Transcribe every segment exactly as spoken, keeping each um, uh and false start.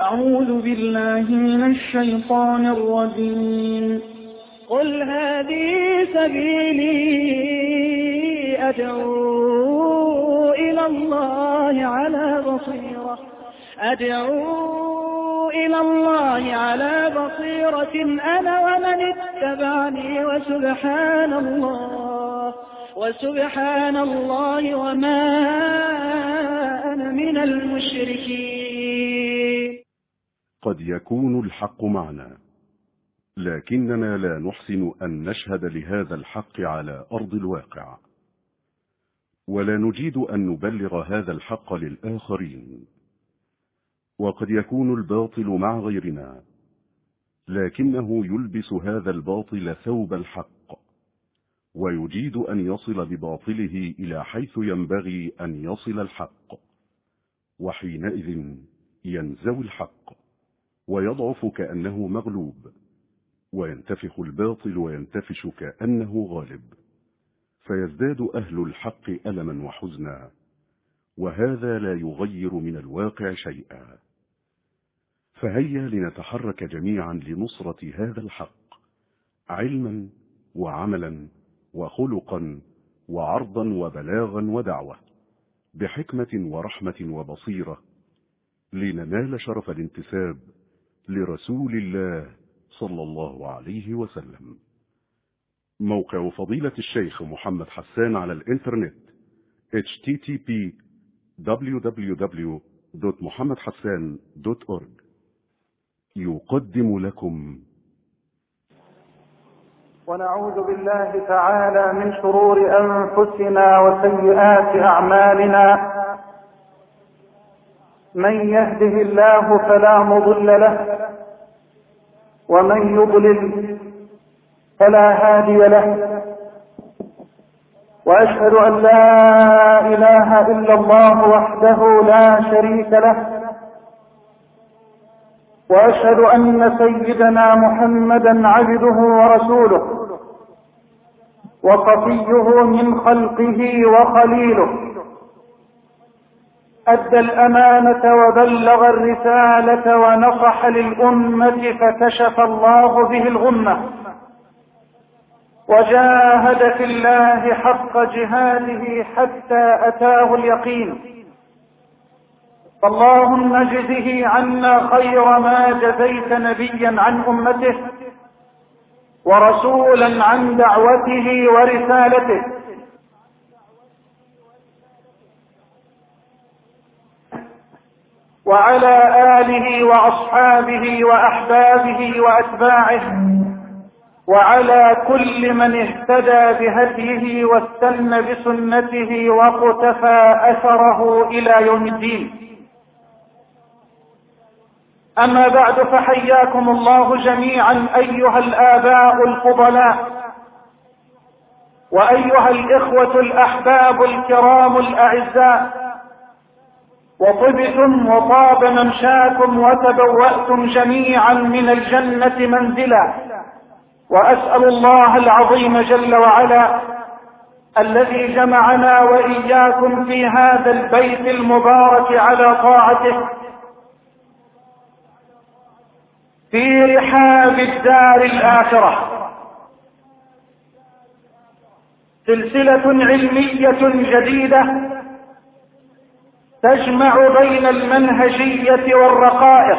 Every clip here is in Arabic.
أعوذ بالله من الشيطان الرجيم. قل هذه سبيلي أدعو إلى الله على بصيرة أدعو إلى الله على بصيرة أنا ومن اتبعني وسبحان الله وسبحان الله وما أنا من المشركين. قد يكون الحق معنا، لكننا لا نحسن أن نشهد لهذا الحق على أرض الواقع، ولا نجيد أن نبلغ هذا الحق للآخرين. وقد يكون الباطل مع غيرنا، لكنه يلبس هذا الباطل ثوب الحق، ويجيد أن يصل بباطله إلى حيث ينبغي أن يصل الحق، وحينئذ ينزوي الحق ويضعف كأنه مغلوب، وينتفخ الباطل وينتفش كأنه غالب، فيزداد أهل الحق ألما وحزنا، وهذا لا يغير من الواقع شيئا. فهيا لنتحرك جميعا لنصرة هذا الحق، علما وعملا وخلقا وعرضا وبلاغا ودعوة، بحكمة ورحمة وبصيرة، لننال شرف الانتساب لرسول الله صلى الله عليه وسلم. موقع فضيلة الشيخ محمد حسان على الإنترنت إتش تي تي بي دبليو دبليو دبليو دوت محمد حسان دوت أورج يقدم لكم. ونعوذ بالله تعالى من شرور أنفسنا وسيئات أعمالنا، من يهده الله فلا مضل له، ومن يضلل فلا هادي له، وأشهد أن لا إله إلا الله وحده لا شريك له، وأشهد أن سيدنا محمدا عبده ورسوله وصفيه من خلقه وخليله، أدى الأمانة وبلغ الرسالة ونصح للأمة فكشف الله به الغمة، وجاهد في الله حق جهاده حتى أتاه اليقين. اللهم اجزه عنا خير ما جزيت نبيا عن أمته ورسولا عن دعوته ورسالته، وعلى آله وأصحابه وأحبابه وأتباعه، وعلى كل من اهتدى بهديه واستنى بسنته وقتفى أثره إلى يوم الدين. أما بعد، فحياكم الله جميعا أيها الآباء الفضلاء، وأيها الإخوة الأحباب الكرام الأعزاء، وطبتم وطاب ممشاكم وتبوأتم جميعا من الجنة منزلا. وأسأل الله العظيم جل وعلا الذي جمعنا وإياكم في هذا البيت المبارك على طاعته في رحاب الدار الآخرة، سلسلة علمية جديدة تجمع بين المنهجية والرقائق،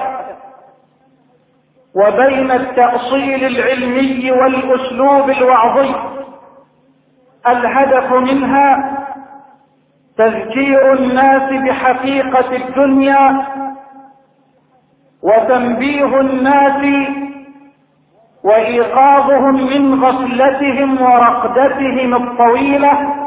وبين التأصيل العلمي والأسلوب الوعظي. الهدف منها تذكير الناس بحقيقة الدنيا، وتنبيه الناس وإيقاظهم من غفلتهم ورقدتهم الطويلة.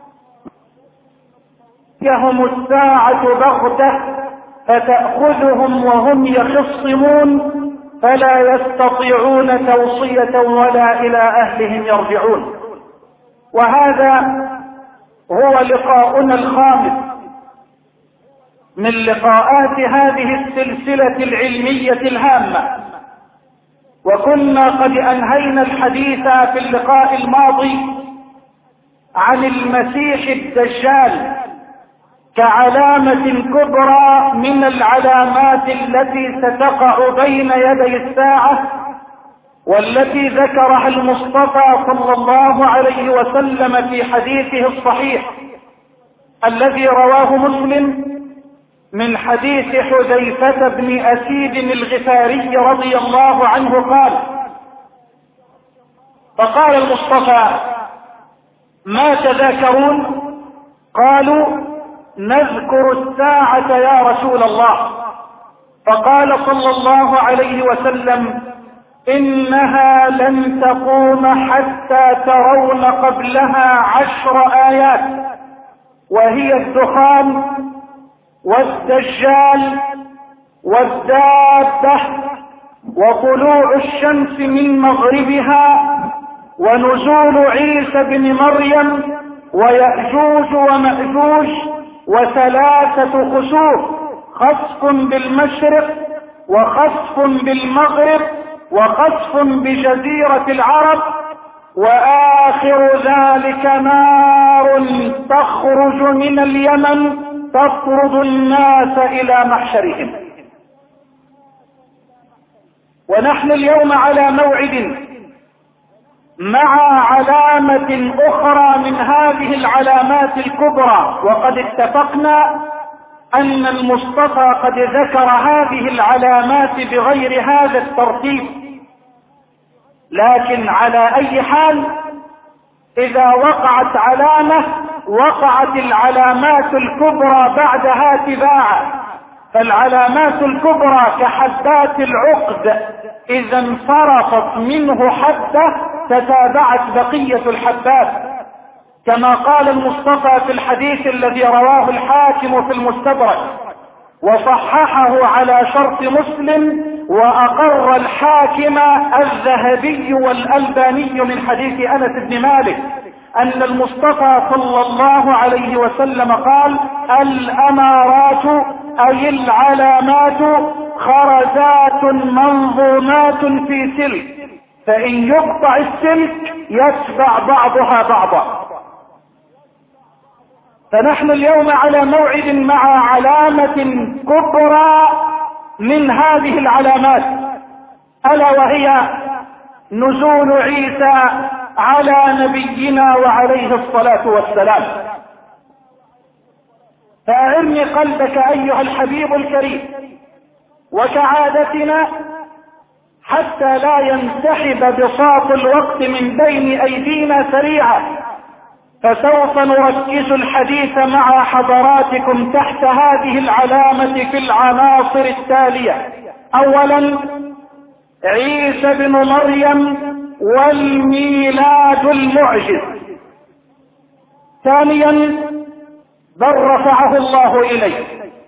يهم الساعة بغتة فتأخذهم وهم يخصمون، فلا يستطيعون توصية ولا إلى أهلهم يرجعون. وهذا هو لقاؤنا الخامس من لقاءات هذه السلسلة العلمية الهامة، وكنا قد أنهينا الحديث في اللقاء الماضي عن المسيح الدجال كعلامة كبرى من العلامات التي ستقع بين يدي الساعة، والتي ذكرها المصطفى صلى الله عليه وسلم في حديثه الصحيح الذي رواه مسلم من حديث حذيفة بن أسيد الغفاري رضي الله عنه قال: فقال المصطفى: ما تذاكرون؟ قالوا: نذكر الساعة يا رسول الله. فقال صلى الله عليه وسلم: إنها لن تقوم حتى ترون قبلها عشر آيات، وهي الدخان والدجال والدابة وطلوع الشمس من مغربها ونزول عيسى بن مريم ويأجوج ومأجوج وثلاثة خسوف، خسف بالمشرق وخسف بالمغرب وخسف بجزيرة العرب، وآخر ذلك نار تخرج من اليمن تطرد الناس إلى محشرهم. ونحن اليوم على موعد مع علامة أخرى من هذه العلامات الكبرى، وقد اتفقنا أن المصطفى قد ذكر هذه العلامات بغير هذا الترتيب، لكن على أي حال إذا وقعت علامة وقعت العلامات الكبرى بعدها تباعا، فالعلامات الكبرى كحبات العقد إذا انصرفت منه حبة تتابعت بقية الحبات، كما قال المصطفى في الحديث الذي رواه الحاكم في المستدرك وصححه على شرط مسلم، وأقر الحاكم الذهبي والألباني من حديث أنس بن مالك أن المصطفى صلى الله عليه وسلم قال: الأمارات أي العلامات خرزات منظومات في سلك، فإن يقطع السلك يتبع بعضها بعضا. فنحن اليوم على موعد مع علامة كبرى من هذه العلامات، ألا وهي نزول عيسى على نبينا وعليه الصلاة والسلام. فأعرني قلبك أيها الحبيب الكريم، وكعادتنا حتى لا ينسحب بساط الوقت من بين أيدينا سريعا، فسوف نركز الحديث مع حضراتكم تحت هذه العلامة في العناصر التالية: أولا عيسى بن مريم والميلاد المعجز. ثانيا بل رفعه الله إليه.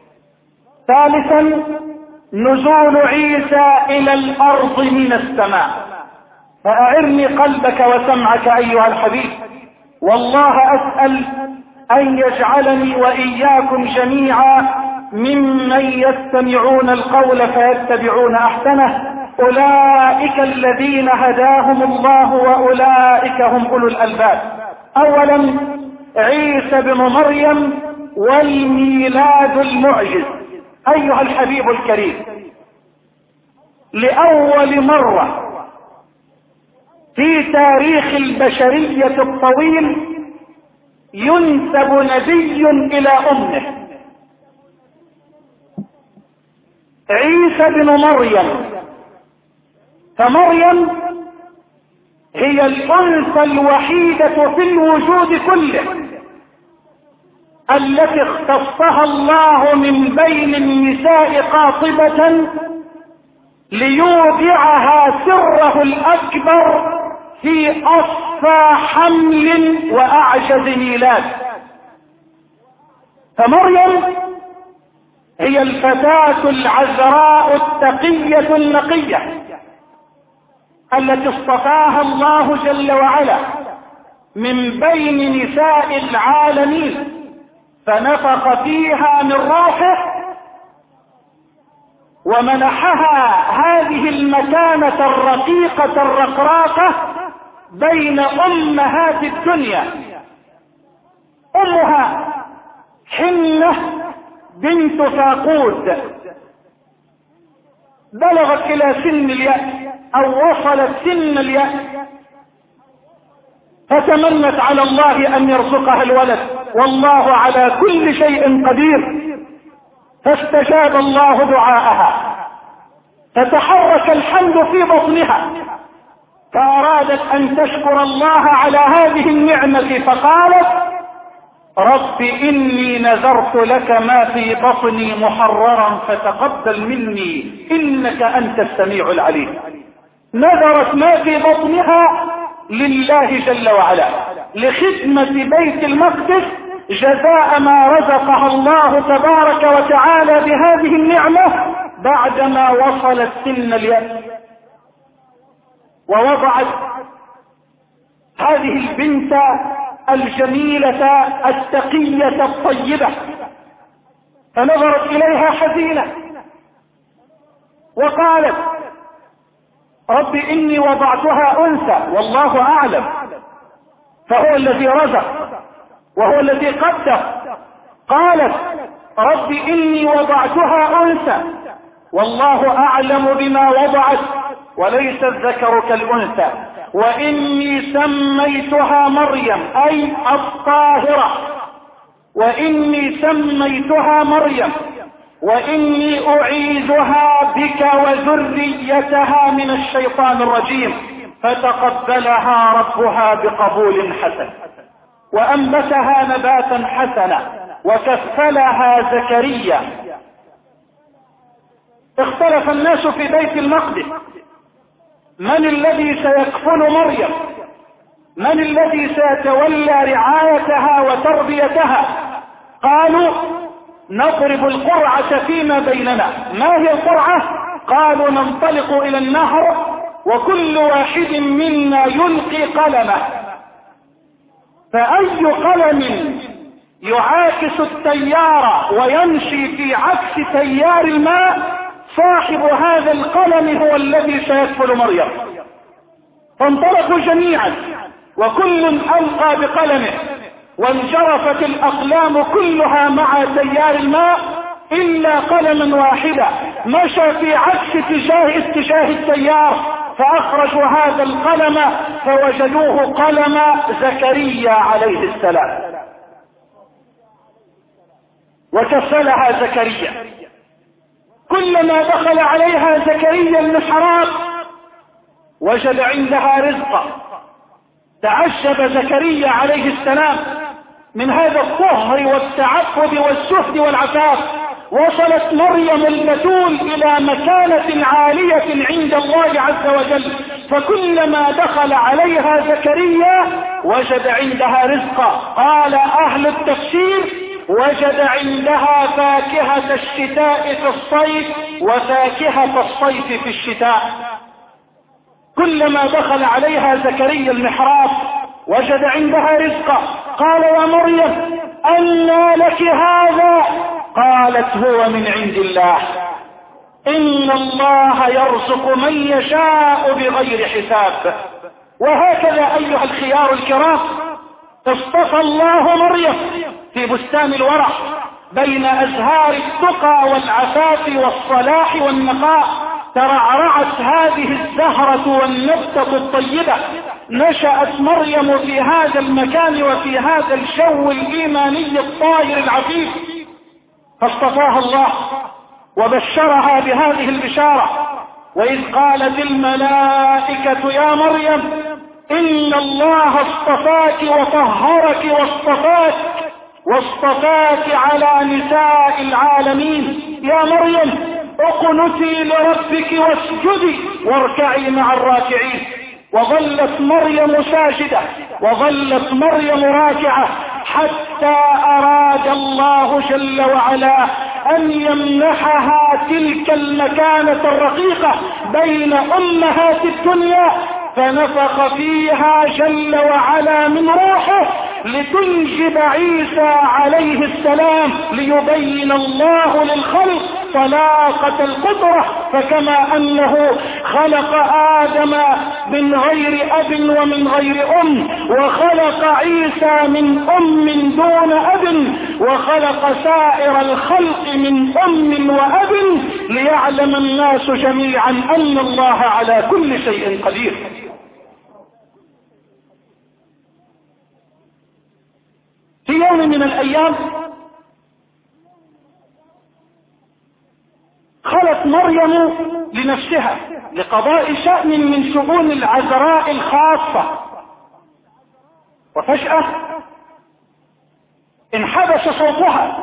ثالثا نزول عيسى إلى الأرض من السماء. فأعرني قلبك وسمعك أيها الحبيب، والله أسأل أن يجعلني وإياكم جميعا ممن يستمعون القول فيتبعون أحسنه، أولئك الذين هداهم الله وأولئك هم أولو الألباب. أولا عيسى بن مريم والميلاد المعجز. أيها الحبيب الكريم، لأول مرة في تاريخ البشرية الطويل ينسب نبي إلى أمه. عيسى بن مريم، فمريم هي الأنثى الوحيدة في الوجود كله التي اختصها الله من بين النساء قاطبة ليودعها سره الأكبر في أصفى حمل وأعجز ميلاد. فمريم هي الفتاة العذراء التقية النقية التي اصطفاها الله جل وعلا من بين نساء العالمين، فنفخ فيها من روحه ومنحها هذه المكانة الرقيقة الرقراقة بين أمهات الدنيا. أمها حنة بنت فاقود بلغت الى سن اليأس او وصلت سن اليأس، فتمنت على الله ان يرزقها الولد، والله على كل شيء قدير، فاستجاب الله دعاءها، فتحرك الحمل في بطنها، فارادت ان تشكر الله على هذه النعمة، فقالت: رب اني نذرت لك ما في بطني محررا فتقبل مني انك انت السميع العليم. نذرت ما في بطنها لله جل وعلا لخدمة بيت المقدس، جزاء ما رزقها الله تبارك وتعالى بهذه النعمة بعدما وصلت سن اليأس. ووضعت هذه البنت الجميلة التقية الطيبة، فنظرت إليها حزينة وقالت: رب إني وضعتها أنثى والله أعلم، فهو الذي رزق وهو الذي قدر. قالت: رب إني وضعتها أنثى والله أعلم بما وضعت وليس الذكر كالأنثى، وإني سميتها مريم أي الطاهرة، وإني سميتها مريم وإني أعيذها بك وذريتها من الشيطان الرجيم، فتقبلها ربها بقبول حسن وأنبتها نباتا حسنا وكفلها زكريا. اختلف الناس في بيت المقدس من الذي سيكفل مريم، من الذي سيتولى رعايتها وتربيتها. قالوا: نضرب القرعة فيما بيننا. ما هي القرعة؟ قالوا: ننطلق إلى النهر وكل واحد منا يلقي قلمه، فأي قلم يعاكس التيار ويمشي في عكس تيار الماء صاحب هذا القلم هو الذي سيكفل مريم. فانطلقوا جميعا وكل ألقى بقلمه، وانجرفت الأقلام كلها مع تيار الماء إلا قلما واحدا مشى في عكس اتجاه اتجاه التيار، فأخرجوا هذا القلم فوجدوه قلم زكريا عليه السلام، وكفلها زكريا. كلما دخل عليها زكريا المحراب وجد عندها رزقا. تعجب زكريا عليه السلام من هذا الطهر والتعبد والزهد والعفاف. وصلت مريم البتول إلى مكانة عالية عند الله عز وجل، فكلما دخل عليها زكريا وجد عندها رزقا. قال أهل التفسير: وجد عندها فاكهة الشتاء في الصيف وفاكهة الصيف في الشتاء. كلما دخل عليها زكريا المحراب وجد عندها رزقا. قال: يا مريم أنى لك هذا؟ قالت: هو من عند الله، إن الله يرزق من يشاء بغير حساب. وهكذا أيها الخيار الكرام اصطفى الله مريم في بستان الورع بين أزهار التقى والعفاف والصلاح والنقاء. ترعرعت هذه الزهرة والنبتة الطيبة، نشأت مريم في هذا المكان وفي هذا الجو الإيماني الطاهر العفيف، فاصطفاها الله وبشرها بهذه البشارة. وإذ قالت الملائكة: يا مريم إن الله اصطفاك وطهرك واصطفاك واصطفاك على نساء العالمين. يا مريم اقنتي لربك واسجدي واركعي مع الراكعين. وظلت مريم ساجدة وظلت مريم راكعة حتى أراد الله جل وعلا أن يمنحها تلك المكانة الرقيقة بين أمهات الدنيا، فنفخ فيها جل وعلا من روحه لتنجب عيسى عليه السلام ليبين الله للخلق طلاقة القدرة. فكما أنه خلق آدم من غير أب ومن غير أم، وخلق عيسى من أم دون أب، وخلق سائر الخلق من أم وأب، ليعلم الناس جميعا أن الله على كل شيء قدير. في يوم من الأيام خلت مريم لنفسها لقضاء شأن من شؤون العذراء الخاصة، وفجأة انحبس صوتها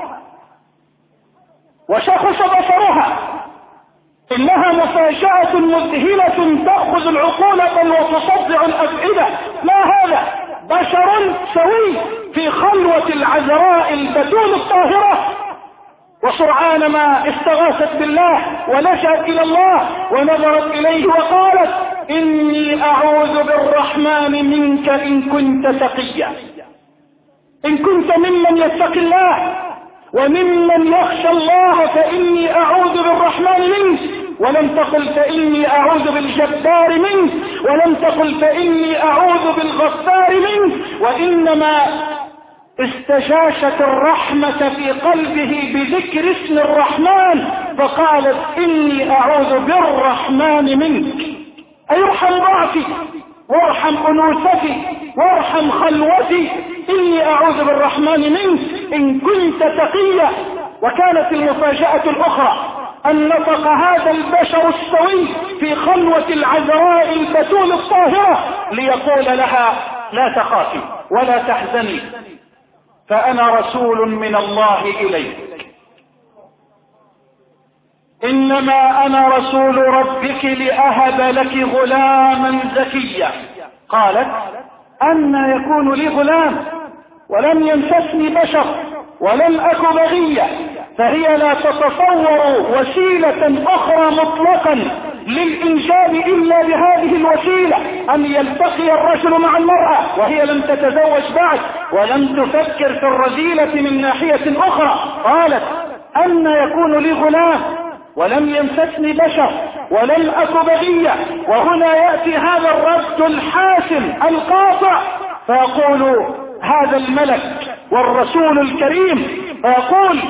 وشخص بصرها. إنها مفاجأة مذهلة تأخذ العقول بل وتصدع الأفئدة. ما هذا؟ بشر سوي في خلوة العذراء البتول الطاهرة، وسرعان ما استغاثت بالله ولجأت إلى الله ونظرت إليه وقالت: إني أعوذ بالرحمن منك إن كنت تقيا، إن كنت ممن يتقي الله وممن يخشى الله فإني أعوذ بالرحمن منك. ولم تقل فإني أعوذ بالجبار منك، ولم تقل فإني أعوذ بالغفار منك، وإنما استجاشت الرحمة في قلبه بذكر اسم الرحمن فقالت: إني أعوذ بالرحمن منك، أي ارحم ضعفي وارحم أنوثتي وارحم خلوتي، إني أعوذ بالرحمن منك إن كنت تقيا. وكانت المفاجأة الأخرى أن نطق هذا البشر السوي في خلوة العذراء البتول الطاهرة ليقول لها: لا تخافي ولا تحزني، فأنا رسول من الله إليك، إنما أنا رسول ربك لأهب لك غلاما زكيا. قالت: أن يكون لي غلام ولم يمسسني بشر ولم أك بغيا. فهي لا تتصور وسيلة أخرى مطلقا للإنجاب إلا بهذه الوسيلة، أن يلتقي الرجل مع المرأة وهي لم تتزوج بعد ولم تفكر في الرذيلة من ناحية أخرى. قالت: أن يكون لي غلام ولم يمسسني بشر ولم أك بغيا. وهنا يأتي هذا الرد الحاسم القاطع فيقول هذا الملك والرسول الكريم، فيقول: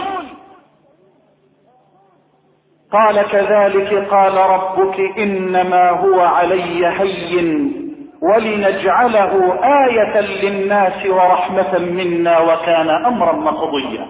قال كذلك قال ربك إنما هو علي هين ولنجعله آية للناس ورحمة منا وكان أمرا مقضيا.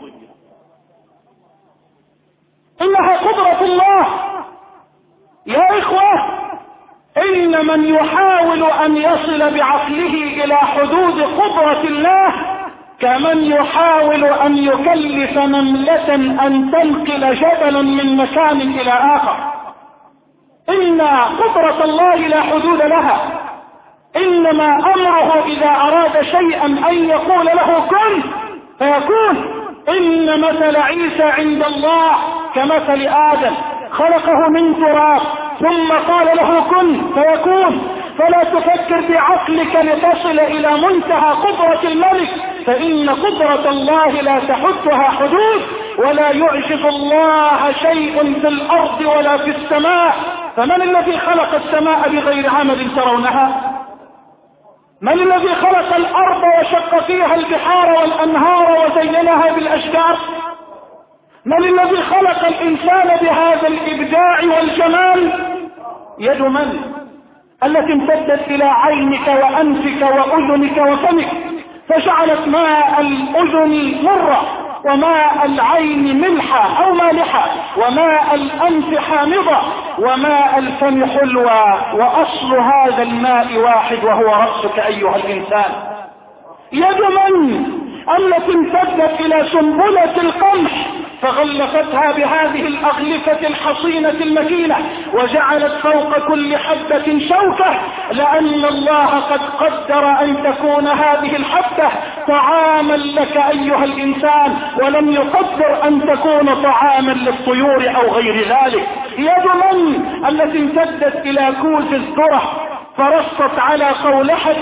إنها قدرة الله يا إخوة. إن من يحاول أن يصل بعقله إلى حدود قدرة الله كمن يحاول أن يكلف نملة أن تنقل جبلا من مكان إلى آخر. إن قدرة الله لا حدود لها، إنما أمره إذا أراد شيئا أن يقول له كن فيكون. إن مثل عيسى عند الله كمثل آدم، خلقه من تراب ثم قال له كن فيكون. فلا تفكر بعقلك لتصل إلى منتهى قدرة الملك، فإن قدرة الله لا تحدها حدود، ولا يعجز الله شيء في الأرض ولا في السماء. فمن الذي خلق السماء بغير عمد ترونها؟ من الذي خلق الأرض وشق فيها البحار والأنهار وزينها بالأشجار؟ من الذي خلق الإنسان بهذا الإبداع والجمال؟ يد من؟ التي امتدت إلى عينك وأنفك وأذنك وفمك، فجعلت ماء الأذن مرة وماء العين ملحا أو مالحا وماء الأنف حامضة وماء الفم حلوى، وأصل هذا الماء واحد وهو رأسك أيها الإنسان. يد من؟ التي امتدت إلى سنبلة القمح فغلفتها بهذه الأغلفة الحصينة المكينة وجعلت فوق كل حبة شوكة، لأن الله قد قدر أن تكون هذه الحبة طعاما لك أيها الإنسان، ولم يقدر أن تكون طعاما للطيور أو غير ذلك. يد من؟ التي امتدت إلى كوز الذرة فرصت على قولحته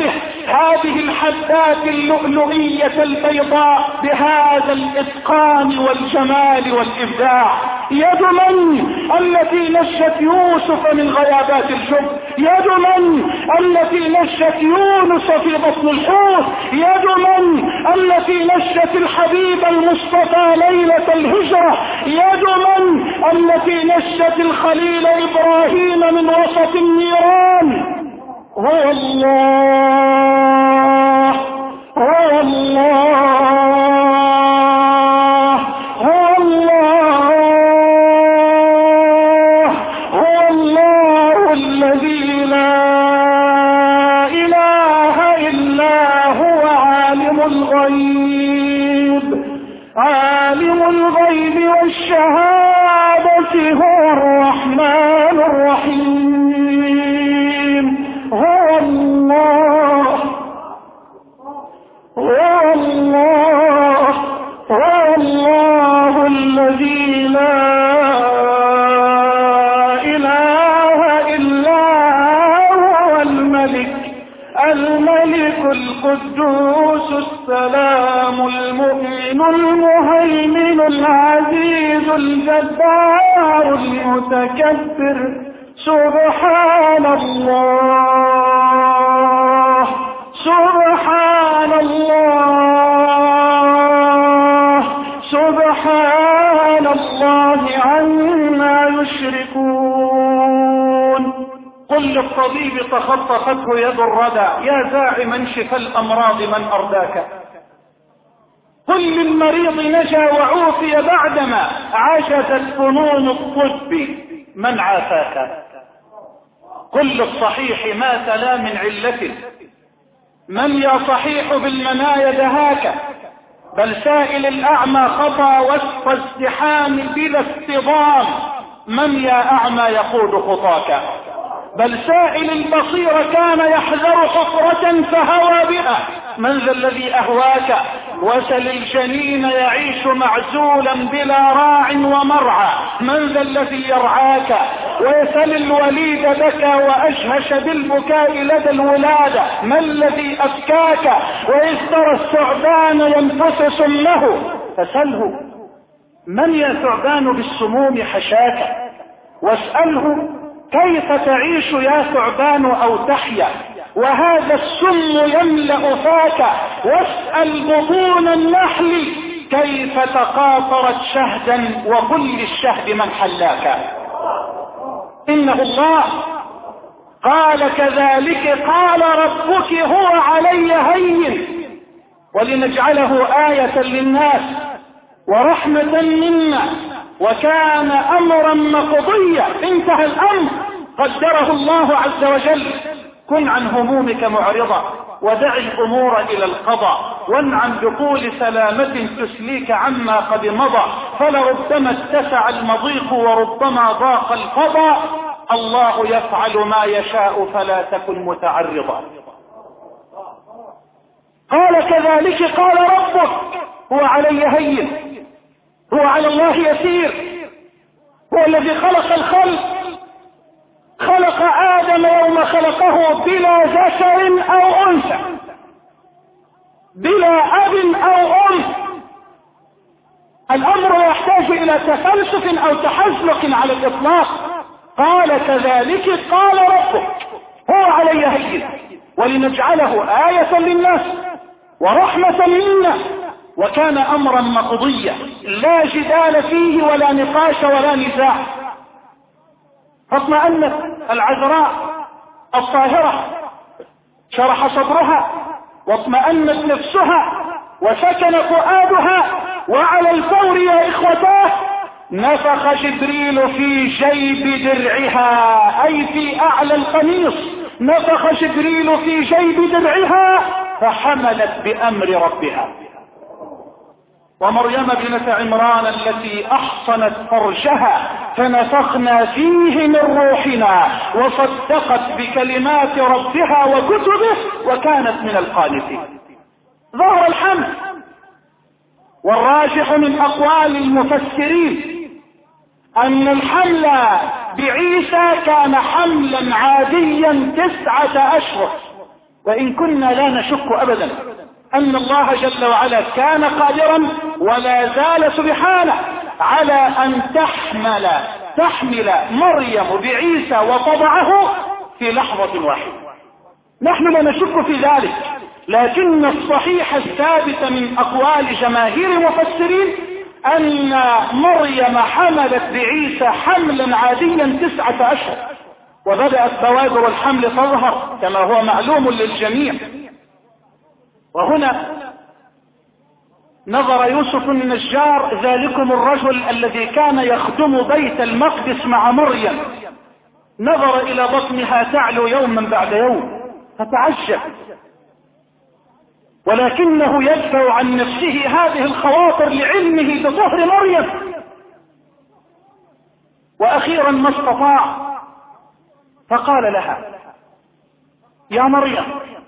هذه الحبات اللؤلؤية البيضاء بهذا الإتقان والجمال والإبداع؟ يد من التي نشت يوسف من غيابات الجب؟ يد من التي نشت يونس في بطن الحوت؟ يد من التي نشت الحبيب المصطفى ليلة الهجرة؟ يد من التي نشت الخليل إبراهيم من وسط النيران؟ هو الله، هو الله، هو الله، هو الله الذي لا إله إلا هو عالم الغيب، عالم الغيب والشهادة هو الرحمن الرحيم. هو الله، هو الله، هو الله الذي لا إله إلا هو الملك، الملك القدوس السلام المؤمن المهيمن العزيز الجبار المتكبر. سبحان الله، سبحان الله، سبحان الله عما يشركون. قل للطبيب تخطفته يد الردى يا زاعما شفى الأمراض من أرداك. قل للمريض نجا وعوفي بعدما عجزت فنون الطب من عافاك. قل للصحيح مات لا من علة من يا صحيح بالمنايا دهاك. بل سائل الأعمى خطى وسط ازدحام بلا اصطدام من يا أعمى يقود خطاك. بل سائل البصير كان يحذر حفرة فهوى بها من ذا الذي أهواك. وسل الجنين يعيش معزولا بلا راع ومرعى من ذا الذي يرعاك. ويسل الوليد بكى وأجهش بالبكاء لدى الولادة ما الذي أبكاك. وإذ ترى الثعبان ينفس سمه فسله من يا ثعبان بالسموم حشاك. واسأله كيف تعيش يا ثعبان أو تحيا وهذا السم يملأ فاك. واسأل بطون النحل كيف تقاطرت شهدا وقل للشهد من حلاك. إنه الله قال كذلك قال ربك هو علي هين ولنجعله آية للناس ورحمة منا وكان أمرا مقضيا. انتهى الأمر قدره الله عز وجل. كن عن همومك معرضا ودع الأمور إلى القضاء وانعم بطول سلامة تسليك عما قد مضى. فلربما اتسع المضيق وربما ضاق الفضاء. الله يفعل ما يشاء فلا تكن متعرضا. قال كذلك قال ربك هو علي هين هو على الله يسير. هو الذي خلق الخلق. خلق آدم يوم خلقه بلا ذكر أو أنثى بلا أب أو أم. الأمر يحتاج إلى تفلسف أو تحزلق على الإطلاق. قال كذلك قال ربك هو علي هين ولنجعله آية للناس ورحمة منا وكان أمرا مقضيا لا جدال فيه ولا نقاش ولا نزاع. فاطمأنت العذراء الطاهرة شرح صدرها واطمأنت نفسها وسكن فؤادها. وعلى الفور يا إخوتاه نفخ جبريل في جيب درعها أي في أعلى القميص. نفخ جبريل في جيب درعها فحملت بأمر ربها. ومريم بنت عمران التي أحصنت فرجها فنفخنا فيه من روحنا وصدقت بكلمات ربها وكتبه وكانت من القانتين. ظهر الحمل. والراجح من أقوال المفسرين أن الحمل بعيسى كان حملا عاديا تسعة أشهر وإن كنا لا نشك أبدا أن الله جل وعلا كان قادرا ولا زال سبحانه على أن تحمل تحمل مريم بعيسى وطبعه في لحظة واحدة. نحن لا نشك في ذلك، لكن الصحيح الثابت من أقوال جماهير المفسرين أن مريم حملت بعيسى حملا عاديا تسعة أشهر، وبدأت بوادر الحمل تظهر كما هو معلوم للجميع. وهنا نظر يوسف النجار ذلكم الرجل الذي كان يخدم بيت المقدس مع مريم، نظر إلى بطنها تعلو يوما بعد يوم فتعجب، ولكنه يدفع عن نفسه هذه الخواطر لعلمه بطهر مريم. وأخيرا ما استطاع فقال لها: يا مريم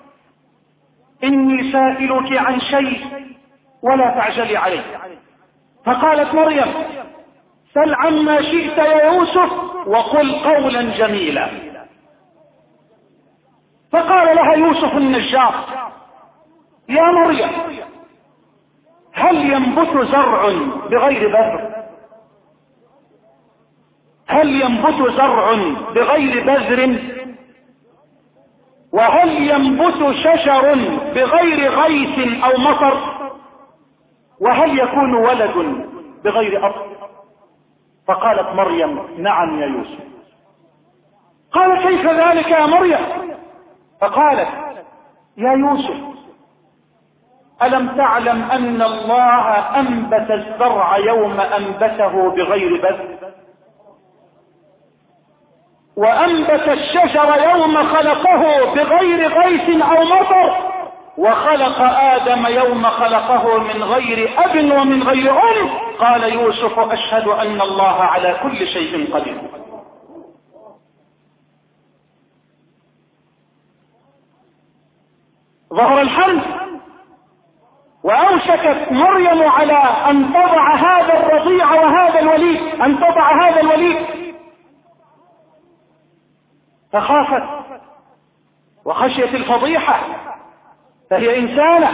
إني سائلك عن شيء ولا تعجلي عليه. فقالت مريم: سل عما شئت يا يوسف وقل قولا جميلا. فقال لها يوسف النجار: يا مريم هل ينبت زرع بغير بذر؟ هل ينبت زرع بغير بذر؟ وهل ينبت شجر بغير غيث أو مطر؟ وهل يكون ولد بغير أب؟ فقالت مريم: نعم يا يوسف. قال: كيف ذلك يا مريم؟ فقالت: يا يوسف ألم تعلم أن الله أنبت الزرع يوم أنبته بغير بذر، وأنبت الشجر يوم خلقه بغير غيث أو مطر، وخلق آدم يوم خلقه من غير أب ومن غير أم؟ قال يوسف: أشهد أن الله على كل شيء قدير. ظهر الحمل وأوشكت مريم على أن تضع هذا الرضيع وهذا الوليد، أن تضع هذا الوليد، فخافت وخشيت الفضيحة، فهي إنسانة،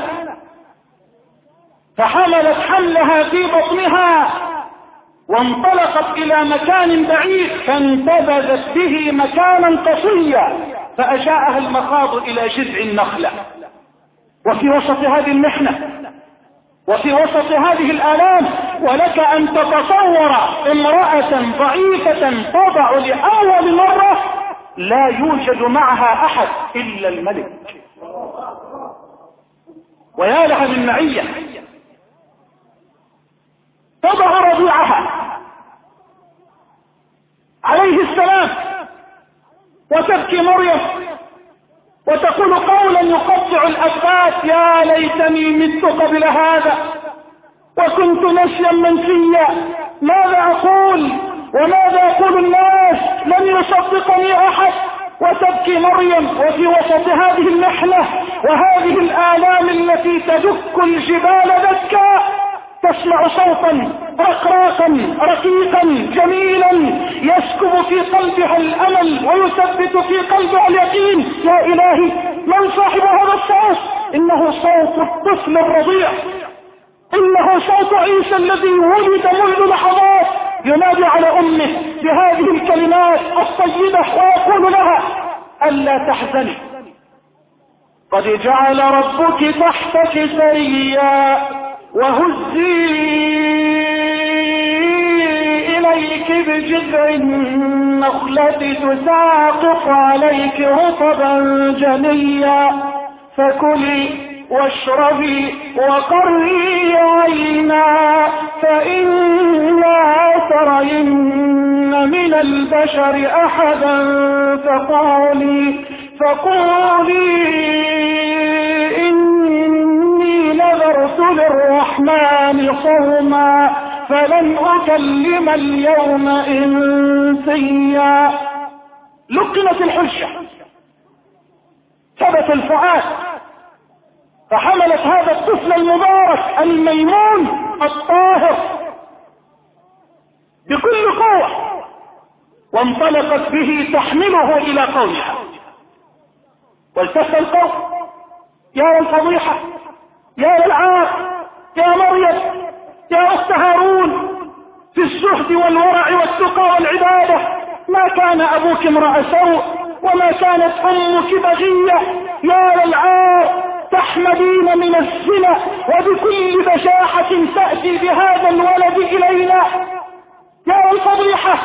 فحملت حملها في بطنها وانطلقت إلى مكان بعيد، فانتبذت به مكانا قصيا، فأجاءها المخاض إلى جذع النخلة. وفي وسط هذه المحنة وفي وسط هذه الآلام، ولك أن تتصور امرأة ضعيفة تضع لأول مرة لا يوجد معها أحد إلا الملك، ويا لها من معية، تضع رضيعها عليه السلام وتبكي مريم وتقول قولا يقطع الأسباب: يا ليتني مت قبل هذا وكنت نسيا منسيا، ماذا أقول وماذا يقول الناس، لن يصدقني أحد. وتبكي مريم وفي وسط هذه المحنة وهذه الآلام التي تدك الجبال دكا تسمع صوتا رقراقا رقيقا جميلا يسكب في قلبها الأمل ويثبت في قلبها اليقين. يا إلهي، من صاحب هذا الصوت؟ إنه صوت الطفل الرضيع، إنه صوت عيسى الذي ولد منذ لحظات، ينادي على أمه بهذه الكلمات الطيبة ويقول لها: ألا تحزني، قد جعل ربك تحتك سريا، وهزي إليك بجذع النخلة تساقط عليك رطبا جنيا، فكلي واشربي وقري عينا، فإنا ترين من البشر أحدا فقولي فقولي إني نذرت للرحمن صوما فلن أكلم اليوم إنسيا. لقنت الحجة، ثبت الفؤاد، فحملت هذا الطفل المبارك الميمون الطاهر بكل قوة وانطلقت به تحمله إلى قومها. والتف القوم: يا الفضيحة، يا العار، يا مريم، يا أخت هارون، في الزهد والورع والتقى والعبادة ما كان أبوك امرأ سوء وما كانت أمك بغية. يا للعار، تحمدين من الزنا وبكل بشاحة تأتي بهذا الولد إلينا. يا الفضيحة.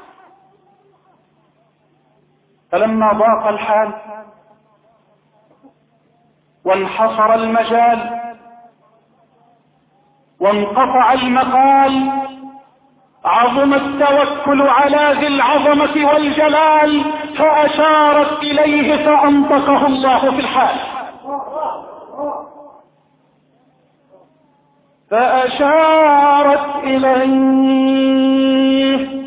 فلما ضاق الحال وانحصر المجال وانقطع المقال عظم التوكل على ذي العظمة والجلال، فأشارت إليه فأنطقه الله في الحال. فأشارت إليه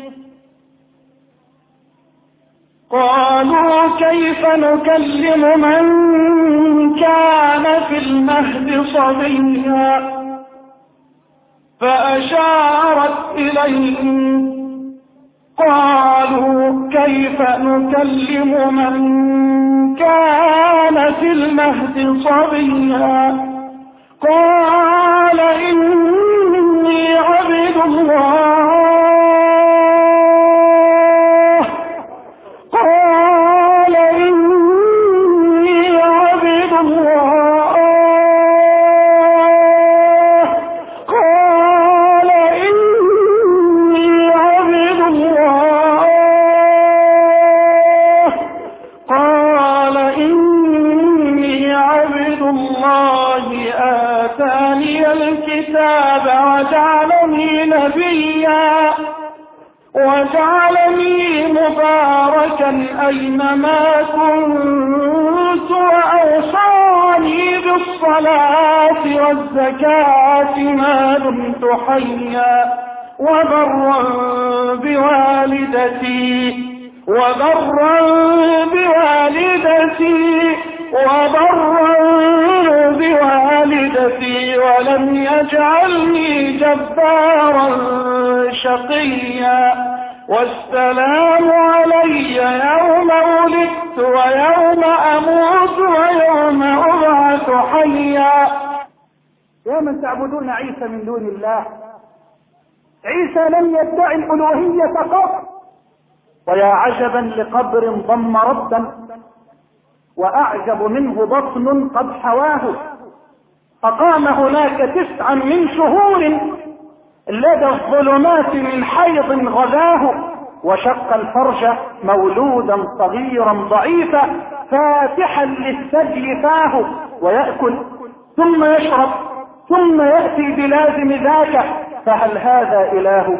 قالوا: كيف نكلم من كان في المهد صبيا؟ فأشارت إليه قالوا: كيف نكلم من كان في المهد صبيا؟ قال: إني عبد الله. قال: إني عبد الله. قال: إني عبد الله. قال: إني عبد الله آتاني الكتاب وجعلني نبيا وجعلني مباركا أينما كنت وأوصاني بالصلاة والزكاة ما دمت حيا وبرا بوالدتي وبرا بوالدتي وبرا بوالدتي ولم يجعلني جبارا شقيا والسلام علي يوم ولدت ويوم أموت ويوم أبعث حيا. يا من تعبدون عيسى من دون الله، عيسى لم يدعي الألوهية قط، ويا عجبا لقبر ضم ربا وأعجب منه بطن قد حواه. فقام هناك تسعا من شهور لدى الظلمات من حيض غذاه، وشق الفرج مولودا صغيرا ضعيفا فاتحا للثدي فاه، ويأكل ثم يشرب ثم يأتي بلازم ذاك، فهل هذا إله؟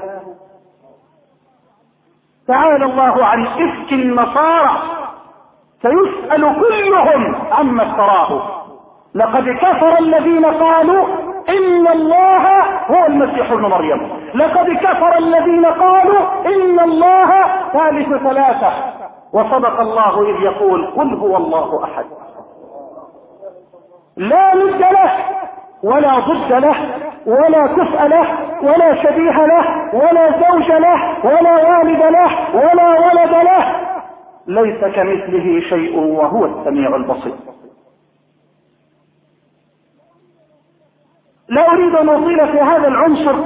تعالى الله عن إفك النصارى، سيسأل كلهم عما افتراه. لقد كفر الذين قالوا إن الله هو المسيح ابن مريم، لقد كفر الذين قالوا إن الله ثالث ثلاثة، وصدق الله إذ يقول قل هو الله أحد لا ند له ولا ضد له ولا كفء له ولا شبيه له ولا زوج له ولا والد له ولا ولد له، ليس كمثله شيء وهو السميع البصير. لا أريد أن أطيل في هذا العنصر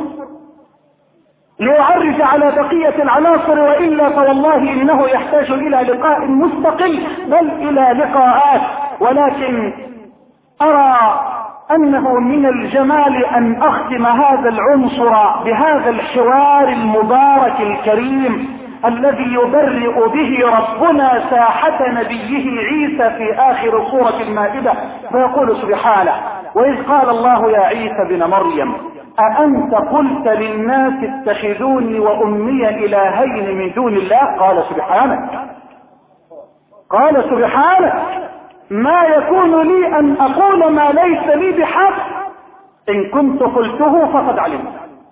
لأعرج على بقية العناصر، وإلا فوالله إنه يحتاج إلى لقاء مستقل بل إلى لقاءات، ولكن أرى أنه من الجمال أن أختم هذا العنصر بهذا الحوار المبارك الكريم الذي يبرئ به ربنا ساحة نبيه عيسى في آخر سورة المائدة، فيقول سبحانه: وإذ قال الله يا عيسى بن مريم أأنت قلت للناس اتخذوني وأمي إلهين من دون الله؟ قال سبحانك قال سبحانك ما يكون لي أن أقول ما ليس لي بحق، إن كنت قلته فقد علمت،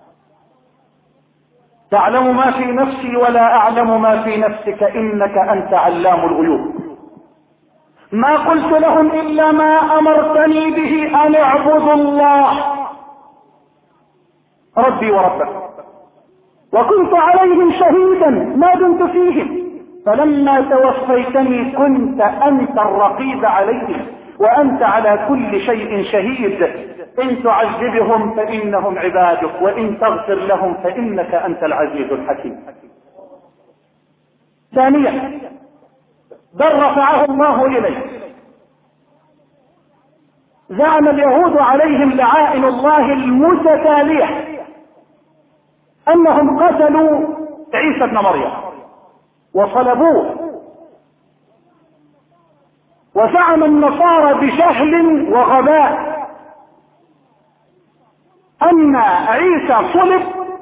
تعلم ما في نفسي ولا أعلم ما في نفسك إنك أنت علام الغيوب. ما قلت لهم إلا ما أمرتني به أن اعبدوا الله ربي وربكم، وكنت عليهم شهيدا ما دمت فيهم، فلما توفيتني كنت أنت الرقيب عليهم وأنت على كل شيء شهيد. إن تعذبهم فإنهم عبادك وإن تغفر لهم فإنك أنت العزيز الحكيم. ثانيا، بل رفعه الله إليه. زعم اليهود عليهم لعائن الله المتتالية أنهم قتلوا عيسى ابن مريم وصلبوه، وزعم النصارى بجهل وغباء أن عيسى صلب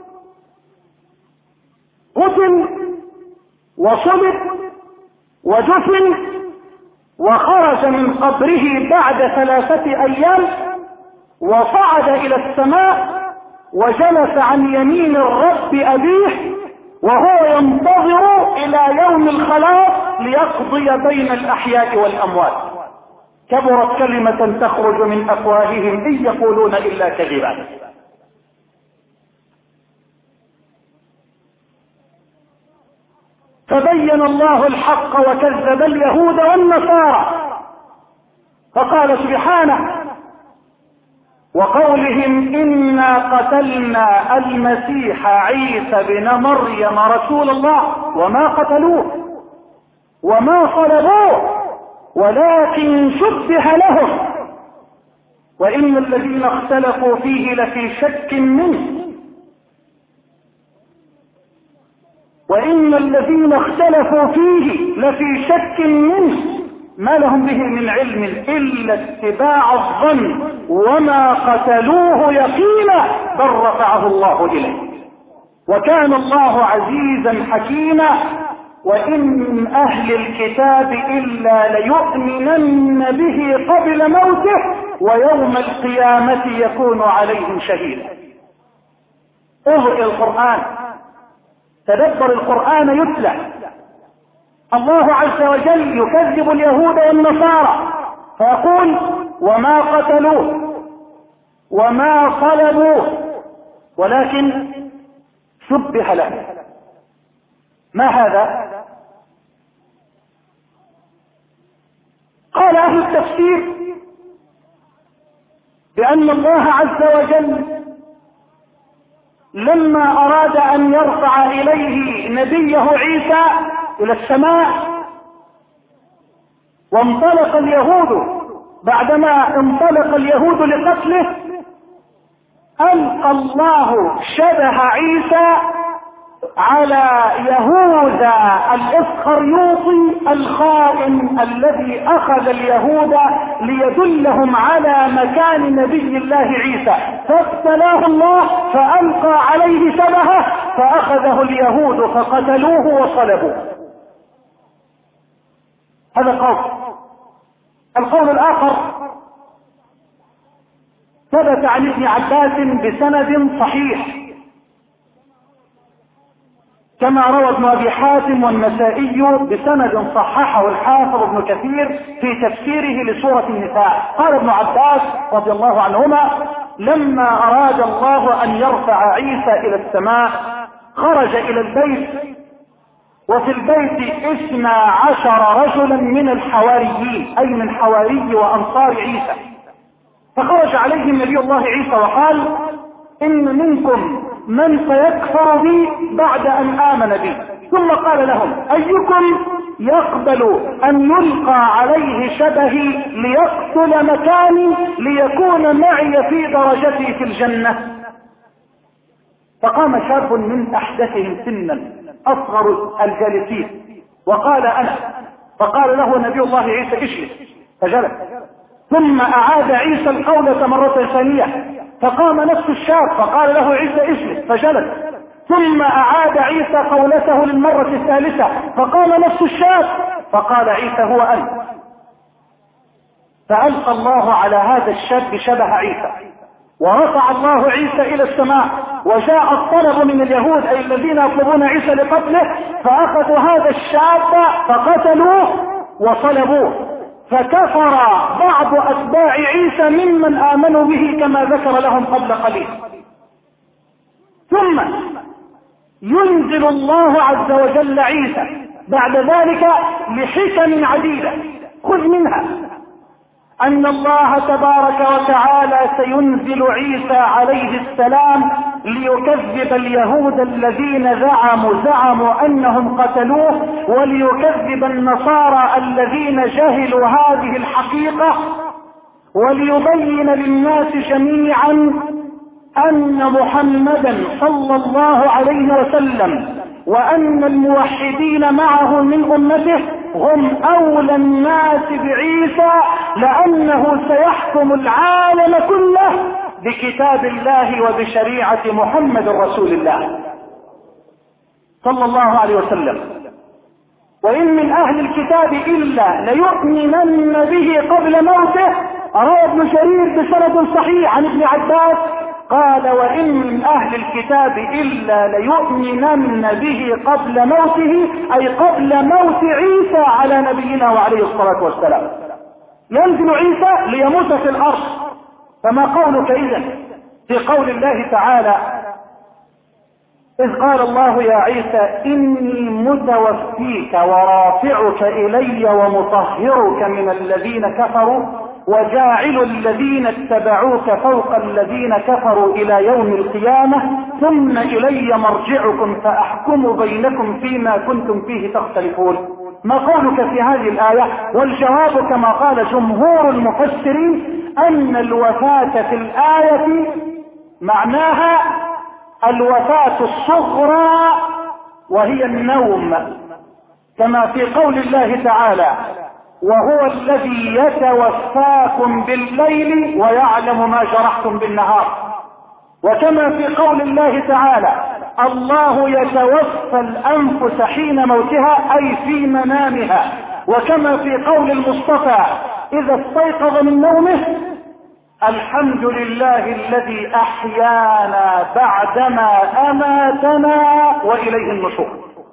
قتل وصلب ودفن وخرج من قبره بعد ثلاثة أيام وصعد إلى السماء وجلس عن يمين الرب أبيه وهو ينتظر إلى يوم الخلاص ليقضي بين الأحياء والأموات. كبرت كلمة تخرج من أفواههم إن يقولون إلا كذبا. فبين الله الحق وكذب اليهود والنصارى فقال سبحانه: وقولهم إنا قتلنا المسيح عيسى بن مريم رسول الله وما قتلوه وما صلبوه ولكن شبه لهم وإن الذين اختلفوا فيه لفي شك منه وإن الذين اختلفوا فيه لفي شك منه ما لهم به من علم إلا اتباع الظن وما قتلوه يقينا بل رفعه الله إليه وكان الله عزيزا حكيما. وإن من أهل الكتاب إلا ليؤمنن به قبل موته ويوم القيامة يكون عليهم شهيدا. اقرأ القرآن، تدبر القرآن يتلى. الله عز وجل يكذب اليهود والنصارى فيقول: وما قتلوه وما صلبوه ولكن شبه له. ما هذا؟ قال أهل التفسير بأن الله عز وجل لما أراد أن يرفع إليه نبيه عيسى إلى السماء وانطلق اليهود بعدما انطلق اليهود لقتله ألقى الله شبه عيسى على يهوذا الإسخريوطي الخائن الذي أخذ اليهود ليدلهم على مكان نبي الله عيسى فابتلاه الله فألقى عليه شبهه فأخذه اليهود فقتلوه وصلبوه. هذا قول. القول الآخر ثبت عن ابن عباس بسند صحيح كما روى ابن أبي حاتم والنسائي بسند صححه الحافظ ابن كثير في تفسيره لسورة النساء. قال ابن عباس رضي الله عنهما: لما أراد الله أن يرفع عيسى إلى السماء خرج إلى البيت وفي البيت اثنا عشر رجلا من الحواريين أي من حواري وأنصار عيسى. فخرج عليهم نبي الله عيسى وقال: إن منكم من سيكفر بي بعد أن آمن بي. ثم قال لهم: أيكم يقبل أن يلقى عليه شبهي ليقتل مكاني ليكون معي في درجتي في الجنة؟ فقام شاب من أحدثهم سنا أصغر الجالسين وقال: أنا. فقال له نبي الله عيسى: اجلس، فجلس. ثم أعاد عيسى القولة مرة ثانية فقام نفس الشاب فقال له عيسى: اجلس، فجلس. ثم أعاد عيسى قولته للمرة الثالثة فقام نفس الشاب فقال عيسى: هو أنت. فألقى الله على هذا الشاب شبه عيسى ورفع الله عيسى إلى السماء وجاء الطلب من اليهود أي الذين يطلبون عيسى لقتله فأخذوا هذا الشاب فقتلوه وصلبوه. فكفر بعض أتباع عيسى ممن آمنوا به كما ذكر لهم قبل قليل. ثم ينزل الله عز وجل عيسى بعد ذلك لحكم عديدة. خذ منها أن الله تبارك وتعالى سينزل عيسى عليه السلام ليكذب اليهود الذين زعموا زعموا أنهم قتلوه، وليكذب النصارى الذين جهلوا هذه الحقيقة، وليبين للناس جميعا أن محمدا صلى الله عليه وسلم وأن الموحدين معه من أمته هم أولى الناس بعيسى، لأنه سيحكم العالم كله بكتاب الله وبشريعة محمد رسول الله صلى الله عليه وسلم. وإن من أهل الكتاب إلا ليؤمنن به قبل موته. روى ابن جرير بسند صحيح عن ابن عباس قال: وإن من أهل الكتاب إلا ليؤمنن به قبل موته، أي قبل موت عيسى على نبينا وعليه الصلاة والسلام. ينزل عيسى ليموت في الأرض. فما قولك إذن في قول الله تعالى: إذ قال الله يا عيسى إني متوفيك ورافعك إلي ومطهرك من الذين كفروا وجاعل الذين اتبعوك فوق الذين كفروا إلى يوم القيامة ثم إلي مرجعكم فأحكم بينكم فيما كنتم فيه تختلفون. ما قولك في هذه الآية؟ والجواب كما قال جمهور المفسرين أن الوفاة في الآية معناها الوفاة الصغرى وهي النوم، كما في قول الله تعالى: وهو الذي يتوفاكم بالليل ويعلم ما جرحتم بالنهار. وكما في قول الله تعالى: الله يتوفى الأنفس حين موتها، أي في منامها. وكما في قول المصطفى إذا استيقظ من نومه: الحمد لله الذي أحيانا بعدما أماتنا وإليه النشور.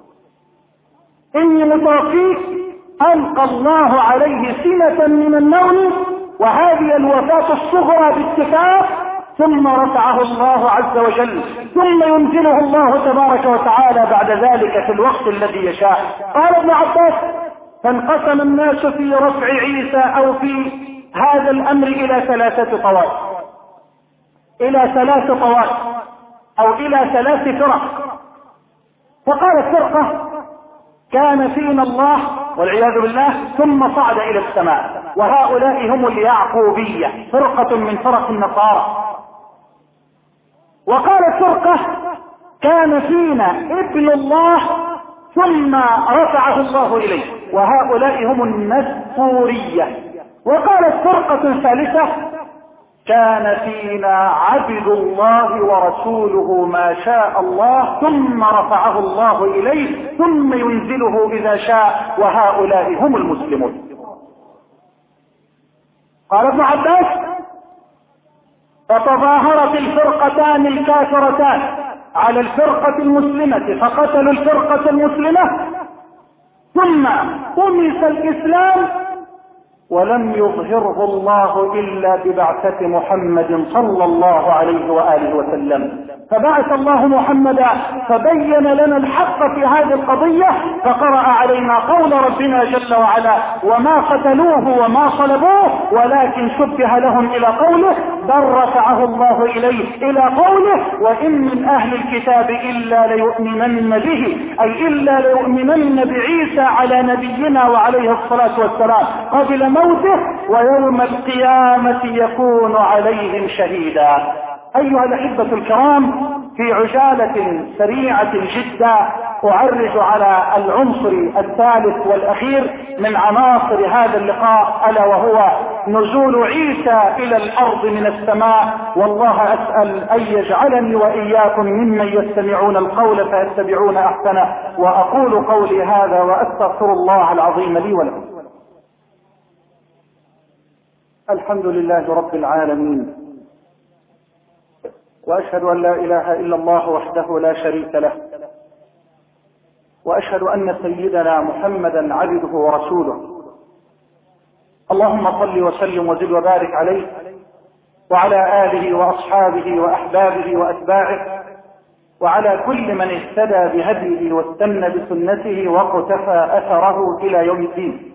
إني متوفيك ألقى الله عليه سنة من النوم، وهذه الوفاة الصغرى باتفاق، ثم رفعه الله عز وجل، ثم ينزله الله تبارك وتعالى بعد ذلك في الوقت الذي يشاء. قال ابن عباس: فانقسم الناس في رفع عيسى أو في هذا الأمر إلى ثلاثة طوائف، إلى ثلاث طوائف أو إلى ثلاث فرق. فقالت فرقة: كان فينا الله والعياذ بالله ثم صعد إلى السماء، وهؤلاء هم اليعقوبية، فرقة من فرق النصارى. وقالت فرقة: كان فينا ابن الله ثم رفعه الله إليه، وهؤلاء هم النسطورية. وقالت فرقة ثالثة: كان فينا عبد الله ورسوله ما شاء الله ثم رفعه الله إليه ثم ينزله إذا شاء، وهؤلاء هم المسلمون. قال ابن عباس: فتظاهرت الفرقتان الكافرتان على الفرقة المسلمة فقتلوا الفرقة المسلمة، ثم طمس الإسلام ولم يظهره الله إلا ببعثة محمد صلى الله عليه وآله وسلم. فبعث الله محمدا فبين لنا الحق في هذه القضية، فقرأ علينا قول ربنا جل وعلا: وما قتلوه وما صلبوه ولكن شبه لهم، إلى قوله: بل رفعه الله إليه، إلى قوله: وإن من أهل الكتاب إلا ليؤمنن به، أي إلا ليؤمنن بعيسى على نبينا وعليه الصلاة والسلام قبل موته، ويوم القيامة يكون عليهم شهيدا. أيها الأحبة الكرام، في عجالة سريعة جدا أعرج على العنصر الثالث والأخير من عناصر هذا اللقاء، ألا وهو نزول عيسى إلى الأرض من السماء. والله أسأل أن يجعلني وإياكم ممن يستمعون القول فيتبعون أحسنه. وأقول قولي هذا وأستغفر الله العظيم لي ولكم. الحمد لله رب العالمين، وأشهد أن لا إله إلا الله وحده لا شريك له، وأشهد أن سيدنا محمدا عبده ورسوله. اللهم صل وسلم وزد وبارك عليه وعلى آله وأصحابه وأحبابه وأتباعه وعلى كل من اهتدى بهديه واستنى بسنته واقتفى أثره إلى يوم الدين.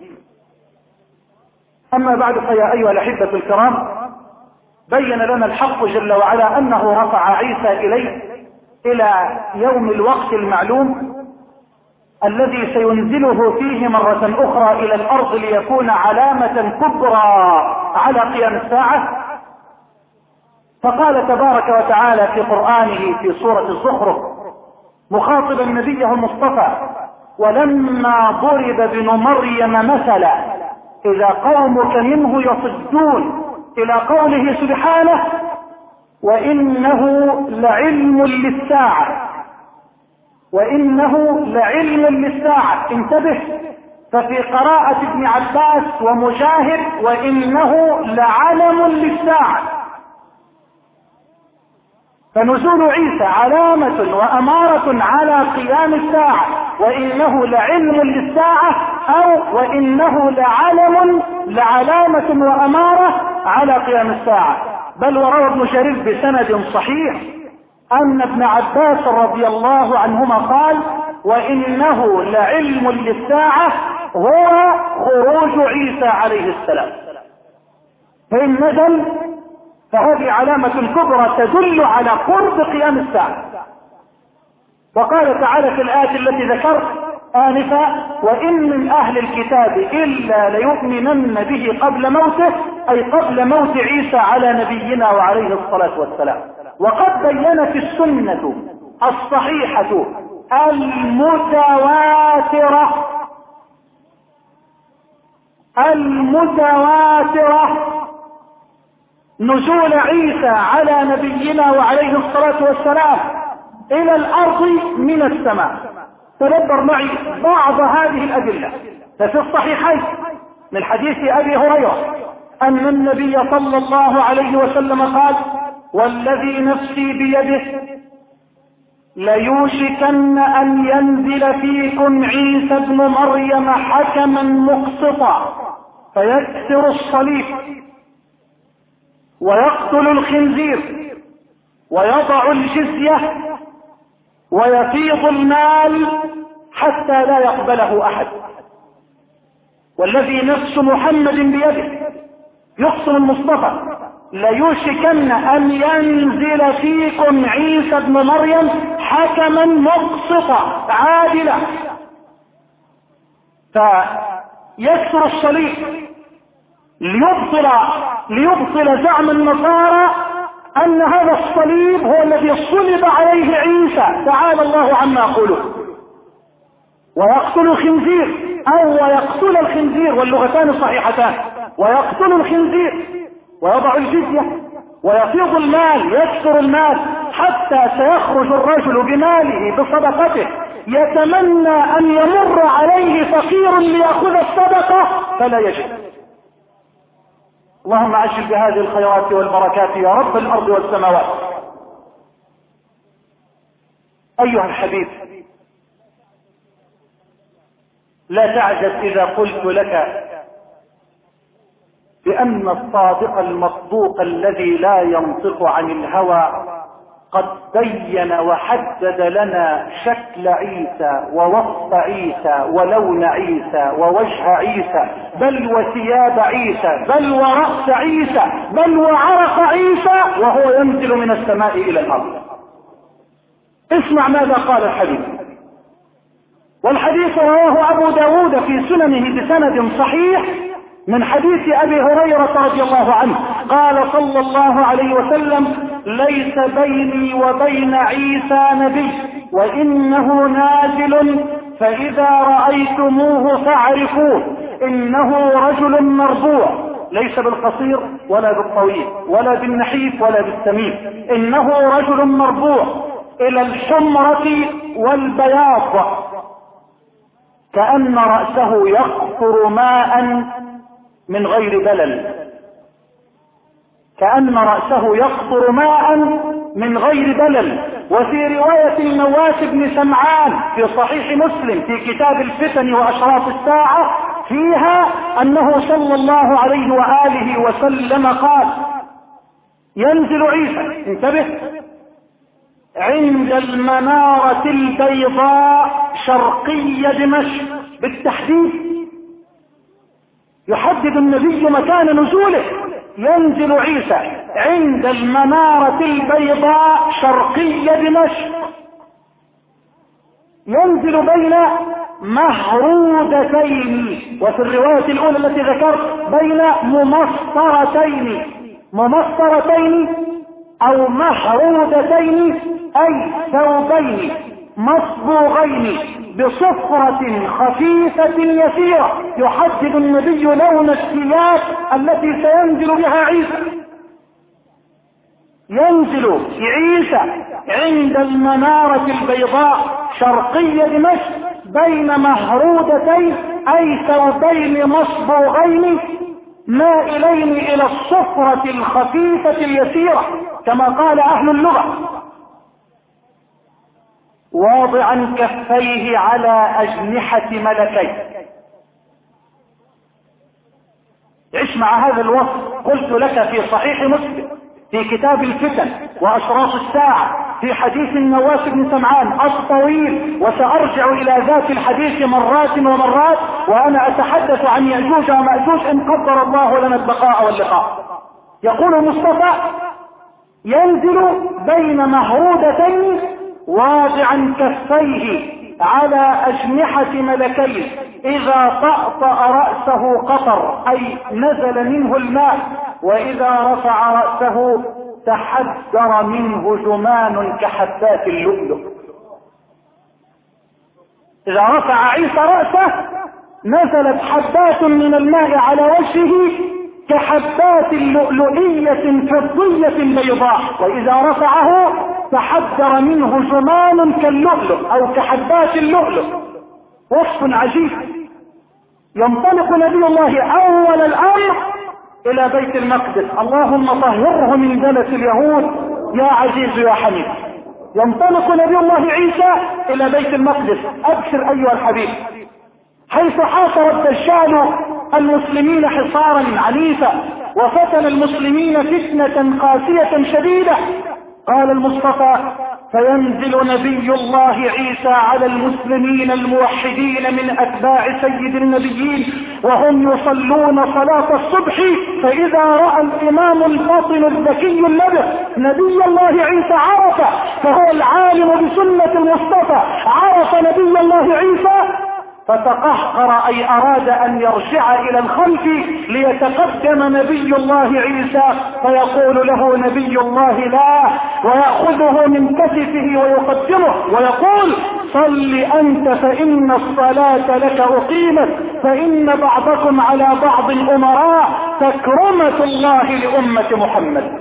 أما بعد، فيا أيها الأحبة الكرام، بين لنا الحق جل وعلا أنه رفع عيسى إليه إلى يوم الوقت المعلوم الذي سينزله فيه مرة أخرى إلى الأرض ليكون علامة كبرى على قيام الساعة. فقال تبارك وتعالى في قرآنه في سورة الزخرف مخاطبا نبيه المصطفى: ولما ضرب ابن مريم مثلا إذا قومك منه يصدون، إلى قوله سبحانه: وإنه لعلم للساعة. وإنه لعلم للساعة، انتبه. ففي قراءة ابن عباس ومجاهد: وإنه لعلم للساعة. فنزول عيسى علامة وأمارة على قيام الساعة، وإنه لعلم للساعة، أو وإنه لعلم لعلامة وأمارة على قيام الساعة. بل وروى ابن جرير بسند صحيح أن ابن عباس رضي الله عنهما قال: وإنه لعلم للساعة هو خروج عيسى عليه السلام. فإن نزل فهذه علامة كبرى تدل على قرب قيام الساعة. وقال تعالى في الآية التي ذكرت آنفا: وإن من أهل الكتاب إلا ليؤمنن به قبل موته، أي قبل موت عيسى على نبينا وعليه الصلاة والسلام. وقد بينت السنة الصحيحة المتواترة المتواترة نزول عيسى على نبينا وعليه الصلاة والسلام إلى الأرض من السماء. تدبر معي بعض هذه الأدلة. ففي الصحيحين من حديث أبي هريرة أن النبي صلى الله عليه وسلم قال: والذي نفسي بيده ليوشكن أن ينزل فيكم عيسى ابن مريم حكما مقسطا فيكسر الصليب ويقتل الخنزير ويضع الجزية ويفيض المال حتى لا يقبله أحد. والذي نفس محمد بيده، يقسم المصطفى: ليوشكن أن ينزل فيكم عيسى ابن مريم حكما مقسطا عادلا فيكسر الصليب ليبطل ليبطل زعم النصارى أن هذا الصليب هو الذي صلب عليه عيسى، تعالى الله عما يقولون. ويقتل الخنزير، أو ويقتل الخنزير، واللغتان صحيحتان، ويقتل الخنزير ويضع الجزية ويفيض المال، يكسر المال، حتى سيخرج الرجل بماله بصدقته يتمنى أن يمر عليه فقير ليأخذ الصدقة فلا يجد. اللهم عجل بهذه الخيرات والبركات يا رب الأرض والسماوات. أيها الحبيب، لا تعجب إذا قلت لك بأن الصادق المصدوق الذي لا ينطق عن الهوى قد بين وحدد لنا شكل عيسى ووصف عيسى ولون عيسى ووجه عيسى، بل وثياب عيسى، بل ورأس عيسى، بل وعرق عيسى وهو ينزل من السماء إلى الأرض. اسمع ماذا قال الحديث. والحديث رواه أبو داود في سننه بسند صحيح من حديث أبي هريرة رضي الله عنه قال صلى الله عليه وسلم: ليس بيني وبين عيسى نبي وإنه نازل فإذا رأيتموه فاعرفوه، إنه رجل مربوع، ليس بالقصير ولا بالطويل ولا بالنحيف ولا بالسمين، إنه رجل مربوع إلى الحمرة والبياض كأن رأسه يقطر ماء من غير بلل، كأن رأسه يقطر ماء من غير بلل. وفي رواية النواس بن سمعان في صحيح مسلم في كتاب الفتن وأشراط الساعة فيها أنه صلى الله عليه وآله وسلم قال: ينزل عيسى، انتبه، عند المنارة البيضاء شرقي دمشق بالتحديد. يحدد النبي مكان نزوله، ينزل عيسى عند المنارة البيضاء شرقي دمشق، ينزل بين مهرودتين، وفي الرواية الأولى التي ذكرت بين ممسطرتين. ممسطرتين أو مهرودتين أي ثوبين مصبوغين بصفرة خفيفة يسيرة، يحدد النبي لون الثياب التي سينزل بها عيسى. ينزل عيسى عند المنارة البيضاء شرقي دمشق بين مهرودتين أي ثوبين مصبوغين مائلين إلى الصفرة الخفيفة اليسيرة كما قال أهل اللغة، واضعا كفيه على أجنحة ملكين. عش مع هذا الوصف. قلت لك في صحيح مسلم في كتاب الفتن وأشراط الساعة في حديث النواس بن سمعان الطويل، وسأرجع إلى ذات الحديث مرات ومرات وأنا أتحدث عن يأجوج ومأجوج إن قدر الله لنا البقاء واللقاء. يقول المصطفى ينزل بين مهرودتين واضعا كفيه على أجنحة ملكين، إذا طأطأ رأسه قطر أي نزل منه الماء، وإذا رفع رأسه تحدر منه جمان كحبات اللؤلؤ. إذا رفع عيسى رأسه نزلت حبات من الماء على وجهه كحبات لؤلؤية فضية بيضاء، وإذا رفعه تحدر منه جمان كاللؤلؤ أو كحبات اللؤلؤ. وصف عجيب. ينطلق نبي الله أول الأمر إلى بيت المقدس، اللهم طهره من دنس اليهود يا عزيز يا حميد. ينطلق نبي الله عيسى إلى بيت المقدس. أبشر أيها الحبيب، حيث حاصر الدجال المسلمين حصارا عنيفا وفتن المسلمين فتنة قاسية شديدة، قال المصطفى فينزل نبي الله عيسى على المسلمين الموحدين من أتباع سيد النبيين وهم يصلون صلاة الصبح، فإذا رأى الإمام الفاطن الذكي النبي نبي الله عيسى عرف، فهو العالم بسنة المصطفى، عرف نبي الله عيسى فتقهقر أي أراد أن يرجع إلى الخلف ليتقدم نبي الله عيسى، فيقول له نبي الله لا، ويأخذه من كتفه ويقدمه ويقول صل أنت فإن الصلاة لك أقيمت، فإن بعضكم على بعض أمراء، تكرمة الله لأمة محمد،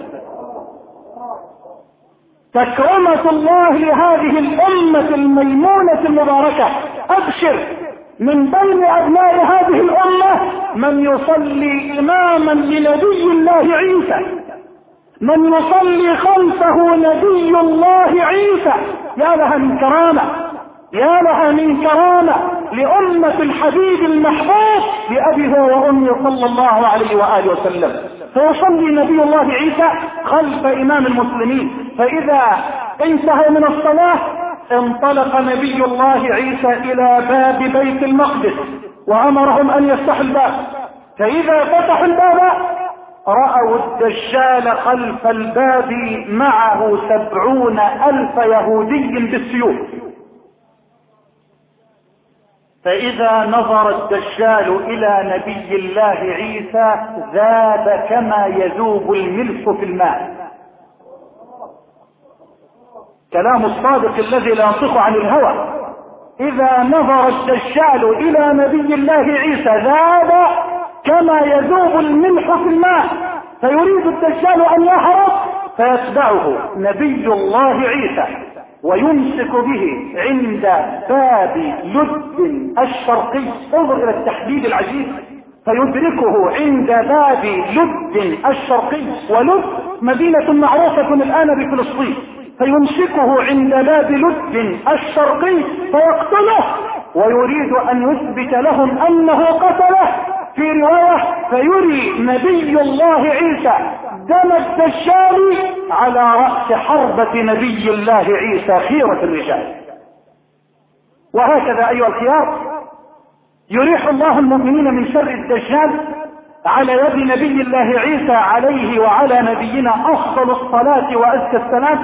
تكرمة الله لهذه الأمة الميمونة المباركة. أبشر، من بين أبناء هذه الأمة من يصلي إماما لنبي الله عيسى، من يصلي خلفه نبي الله عيسى. يا لها من كرامة، يا لها من كرامة لأمة الحبيب المحبوب بأبيه وأمه صلى الله عليه وآله وسلم. فيصلي نبي الله عيسى خلف إمام المسلمين، فإذا انتهى من الصلاة انطلق نبي الله عيسى إلى باب بيت المقدس وأمرهم أن يفتحوا الباب، فإذا فتحوا الباب رأوا الدجال خلف الباب معه سبعون ألف يهودي بالسيوف. فإذا نظر الدجال إلى نبي الله عيسى ذاب كما يذوب الملح في الماء. كلام الصادق الذي لا ينطق عن الهوى. إذا نظر الدجال إلى نبي الله عيسى ذاب كما يذوب الملح في الماء، فيريد الدجال أن يهرب فيتبعه نبي الله عيسى ويمسك به عند باب لد الشرقي. انظر إلى التحديد العجيب، فيدركه عند باب لد الشرقي، ولد مدينة معروفة الآن بفلسطين، فيمسكه عند باب لد الشرقي فيقتله، ويريد أن يثبت لهم أنه قتله، في رواية فيري نبي الله عيسى دم الدجال على رأس حربة نبي الله عيسى خيرة الرجال. وهكذا أيها الخيار يريح الله المؤمنين من شر الدجال على يد نبي الله عيسى عليه وعلى نبينا أفضل الصلاة وأزكى السلام.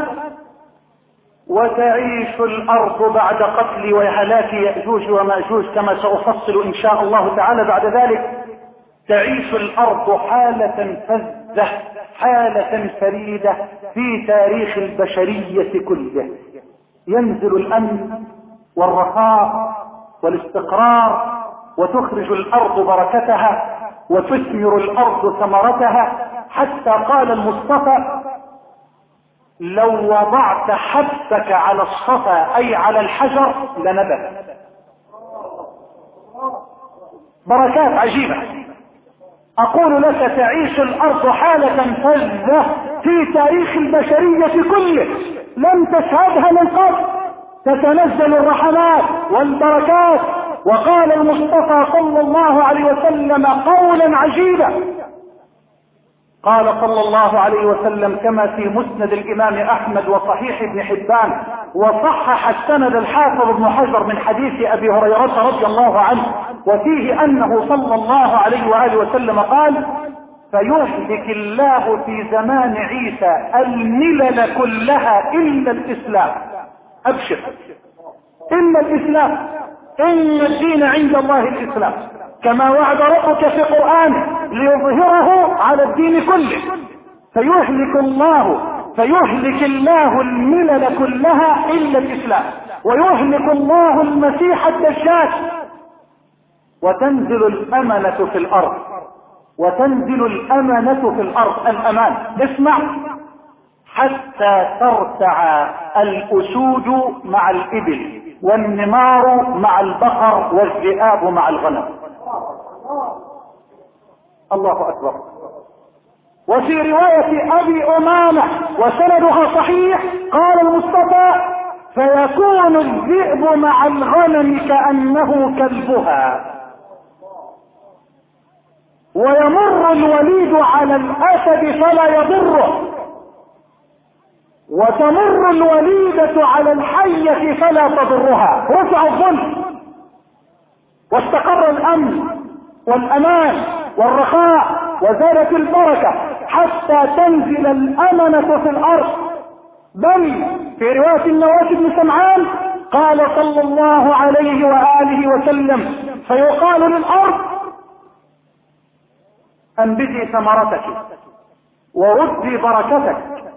وتعيش الأرض بعد قتل وهلاك يأجوج ومأجوج كما سأفصل إن شاء الله تعالى بعد ذلك. تعيش الأرض حالة فذة، حالة فريدة في تاريخ البشرية كله. ينزل الأمن والرخاء والاستقرار، وتخرج الأرض بركتها وتثمر الأرض ثمرتها، حتى قال المصطفى: لو وضعت حبك على الصفا أي على الحجر لنبت. بركات عجيبة. أقول لك تعيش الأرض حالة فذة في تاريخ البشرية كله لم تشهدها من قبل. تتنزل الرحمات والبركات. وقال المصطفى صلى الله عليه وسلم قولا عجيبا، قال صلى الله عليه وسلم كما في مسند الإمام أحمد وصحيح ابن حبان، وصحح السند الحافظ ابن حجر من حديث أبي هريرة رضي الله عنه، وفيه أنه صلى الله عليه وآله وسلم قال: فيهلك الله في زمان عيسى الملل كلها إلا الإسلام. أبشر، إلا الإسلام، إن الدين عند الله الإسلام، كما وعد ربك في قرآنه ليظهره على الدين كله. فيهلك الله فيهلك الله الملل كلها إلا الإسلام، ويهلك الله المسيح الدجال، وتنزل الأمنة في الأرض. وتنزل الأمنة في الأرض، الأمان. اسمع: حتى ترتع الأسود مع الإبل، والنمار مع البقر، والذئاب مع الغنم. الله أكبر. وفي رواية أبي أمامة وسندها صحيح قال المصطفى: فيكون الذئب مع الغنم كأنه كلبها، ويمر الوليد على الأسد فلا يضره، وتمر الوليدة على الحية فلا تضرها. رفع الظلم واستقر الأمن والأمان والرخاء وزادت البركة حتى تنزل الأمنة في الأرض. بل في رواية النواس بن سمعان قال صلى الله عليه وآله وسلم: فيقال للأرض: أنبتي ثمرتك وردي بركتك،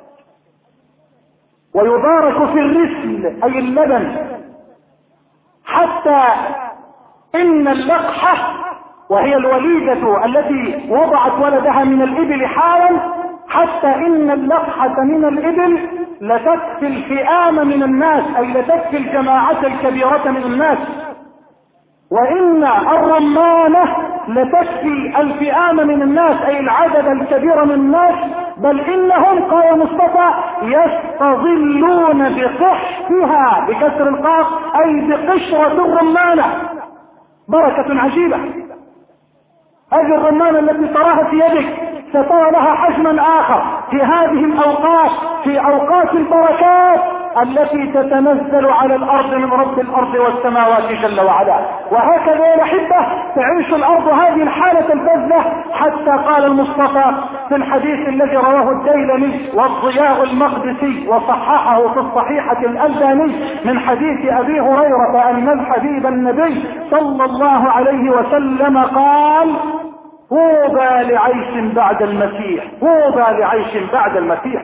ويبارك في الرسل أي اللبن، حتى إن اللقحة وهي الوليدة التي وضعت ولدها من الإبل حالا، حتى إن اللقحة من الإبل لتكفي الفئام من الناس، أي لتكفي الجماعة الكبيرة من الناس، وإن الرمانة لتكفي الفئام من الناس، أي العدد الكبير من الناس. بل إنهم قال المصطفى يستظلون بقحفها بكسر القاف، أي بقشرة الرمانة. بركة عجيبة. هذه الرمانة التي تراها في يدك سترى لها حجما آخر في هذه الأوقات، في أوقات البركات التي تتنزل على الأرض من رب الأرض والسماوات جل وعلا. وهكذا يا أحبة تعيش الأرض هذه الحالة الفذة، حتى قال المصطفى في الحديث الذي رواه الديلمي والضياء المقدسي وصححه في الصحيحة الألباني من حديث أبي هريرة أن الحبيب النبي صلى الله عليه وسلم قال: طوبى لعيش بعد المسيح، طوبى لعيش بعد المسيح.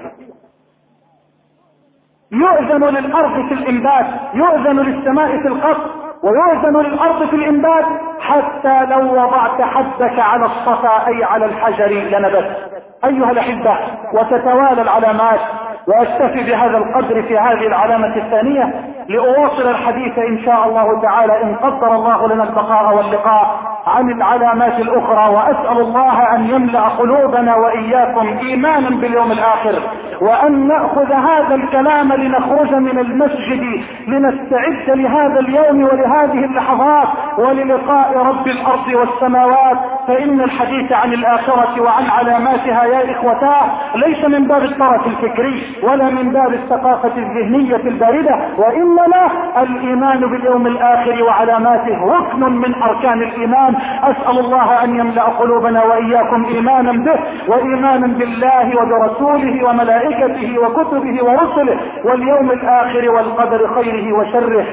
يؤذن للأرض في الإنبات، يؤذن للسماء في القصر، ويؤذن للأرض في الإنبات، حتى لو وضعت حدك على الصفا أي على الحجر لنبت. أيها الأحبة، وتتوالى العلامات، وأكتفي بهذا القدر في هذه العلامة الثانية لأواصل الحديث إن شاء الله تعالى إن قدر الله لنا البقاء واللقاء عن العلامات الأخرى. وأسأل الله أن يملأ قلوبنا وإياكم إيمانا باليوم الآخر، وأن نأخذ هذا الكلام لنخرج من المسجد لنستعد لهذا اليوم ولهذه اللحظات وللقاء رب الأرض والسماوات. فإن الحديث عن الآخرة وعن علاماتها يا إخوتاه ليس من باب الطرف الفكري ولا من باب الثقافة الذهنية الباردة، وإنما الإيمان باليوم الآخر وعلاماته ركن من أركان الإيمان. أسأل الله أن يملأ قلوبنا وإياكم إيمانا به وإيمانا بالله وبرسوله وملائكته وكتبه ورسله واليوم الآخر والقدر خيره وشره.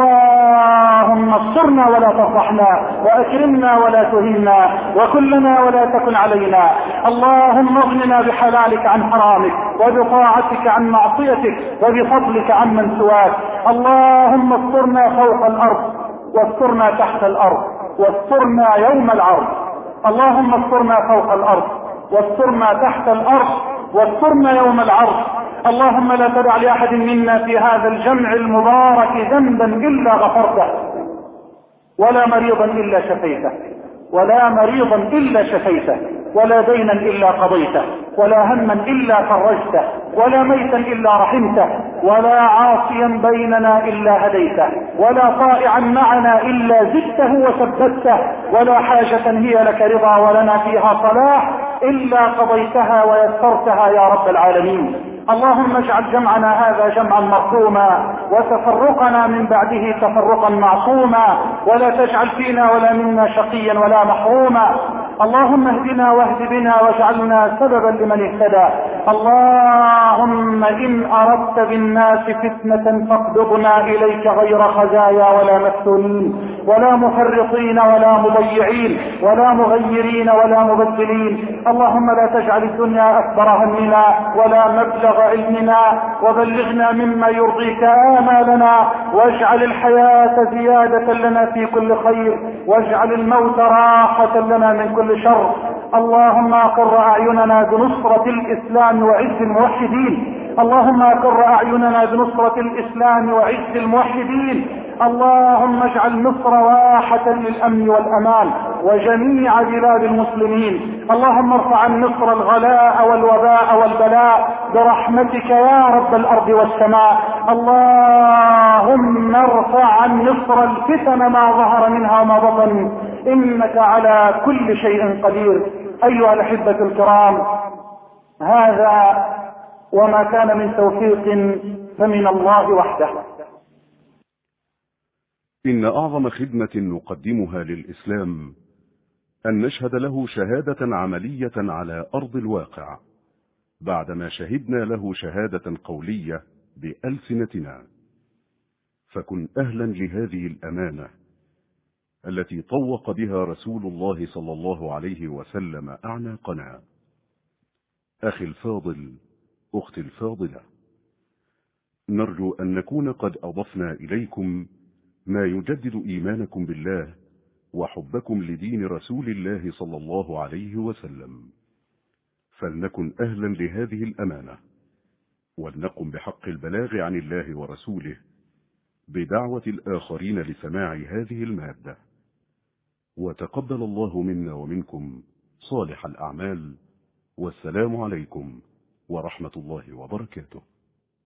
اللهم انصرنا ولا تفضحنا، وأكرمنا ولا تهنا، وكلنا ولا تكن علينا. اللهم اغننا بحلالك عن حرامك، وبطاعتك عن معصيتك، وبفضلك عن من سواك. اللهم استرنا فوق الأرض، واسترنا تحت الأرض، واسترنا يوم العرض. اللهم استرنا فوق الأرض، واسترنا تحت الأرض، واسترنا يوم العرض. اللهم لا تدع لأحد منا في هذا الجمع المبارك ذنبا إلا غفرته، ولا مريضا إلا شفيته، ولا مريضا إلا شفيته، ولا دينا إلا قضيته، ولا هما إلا فرجته، ولا ميتا إلا رحمته، ولا عاصيا بيننا إلا هديته، ولا طائعا معنا إلا زدته وثبته، ولا حاجة هي لك رضا ولنا فيها صلاح إلا قضيتها ويسرتها يا رب العالمين. اللهم اجعل جمعنا هذا جمعا مرحوما، وتفرقنا من بعده تفرقا معصوما، ولا تجعل فينا ولا منا شقيا ولا محروما. اللهم اهدنا واهد بنا واجعلنا سببا لمن اهتدى. اللهم إن أردت بالناس فتنة فاقبضنا إليك غير خزايا ولا مفتونين، ولا مفرطين ولا مضيعين، ولا مغيرين ولا مبدلين. اللهم لا تجعل الدنيا أكبر همنا ولا مبلغ علمنا، وبلغنا مما يرضيك آمالنا، واجعل الحياة زيادة لنا في كل خير، واجعل الموت راحة لنا من كل شر. اللهم أقر أعيننا بنصرة الإسلام وعز الموحدين. اللهم أقر أعيننا بنصرة الإسلام وعز الموحدين. اللهم اجعل مصر واحة للأمن والأمان وجميع بلاد المسلمين. اللهم ارفع عن مصر الغلاء والوباء والبلاء برحمتك يا رب الأرض والسماء. اللهم ارفع عن مصر الفتن ما ظهر منها وما بطن، إنك على كل شيء قدير. أيها الأحبة الكرام، هذا وما كان من توفيق فمن الله وحده. إن أعظم خدمة نقدمها للإسلام أن نشهد له شهادة عملية على أرض الواقع بعدما شهدنا له شهادة قولية بألسنتنا. فكن أهلا لهذه الأمانة التي طوق بها رسول الله صلى الله عليه وسلم أعناقنا. أخي الفاضل، أختي الفاضلة، نرجو أن نكون قد أضفنا إليكم ما يجدد إيمانكم بالله وحبكم لدين رسول الله صلى الله عليه وسلم. فلنكن أهلا لهذه الأمانة، ولنقم بحق البلاغ عن الله ورسوله بدعوة الآخرين لسماع هذه المادة. وتقبل الله منا ومنكم صالح الأعمال، والسلام عليكم ورحمة الله وبركاته.